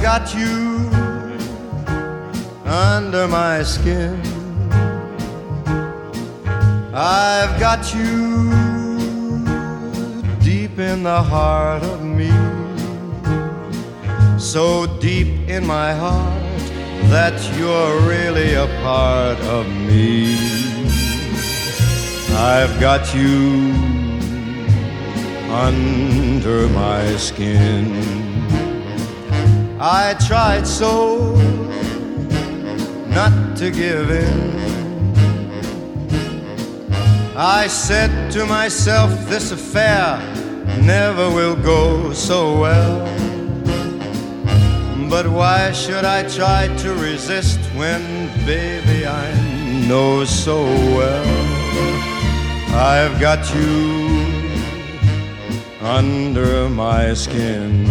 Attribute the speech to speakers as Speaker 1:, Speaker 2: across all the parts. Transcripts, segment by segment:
Speaker 1: got you under my skin. I've got you deep in the heart of me, so deep in my heart that you're really a part of me. I've got you under my skin. I tried so not to give in. I said to myself, this affair never will go so well. But why should I try to resist when, baby, I know so well I've got you under my skin.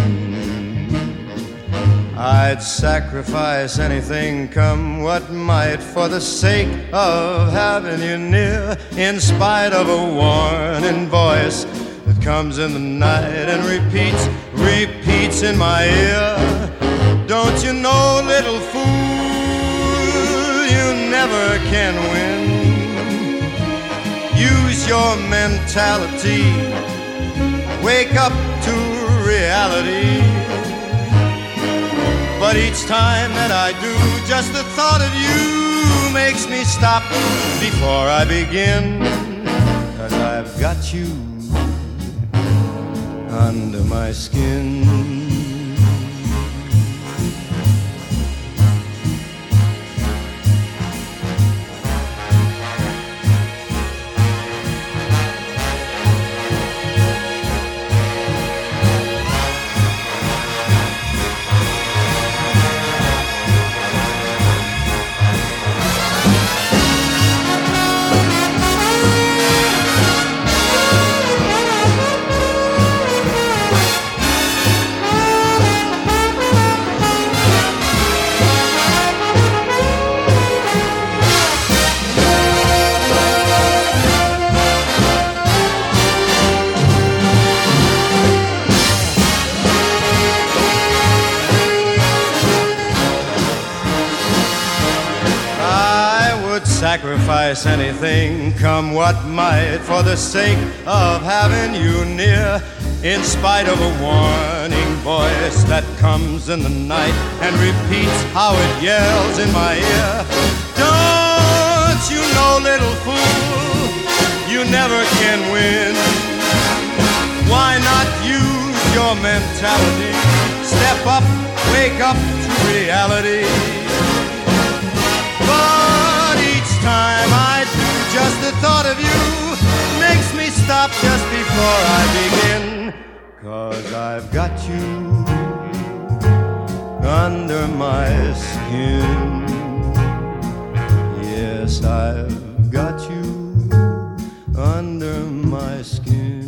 Speaker 1: I'd sacrifice anything, come what might, for the sake of having you near, in spite of a warning voice that comes in the night and repeats in my ear. Don't you know, little fool, you never can win. Use your mentality, wake up to reality. But each time that I do, just the thought of you makes me stop before I begin. 'Cause I've got you under my skin. Sacrifice anything, come what might, for the sake of having you near, in spite of a warning voice that comes in the night and repeats how it yells in my ear. Don't you know, little fool, you never can win. Why not use your mentality? Step up, wake up to reality. Time I do, just the thought of you makes me stop just before I begin. 'Cause I've got you under my skin. Yes, I've got you under my skin.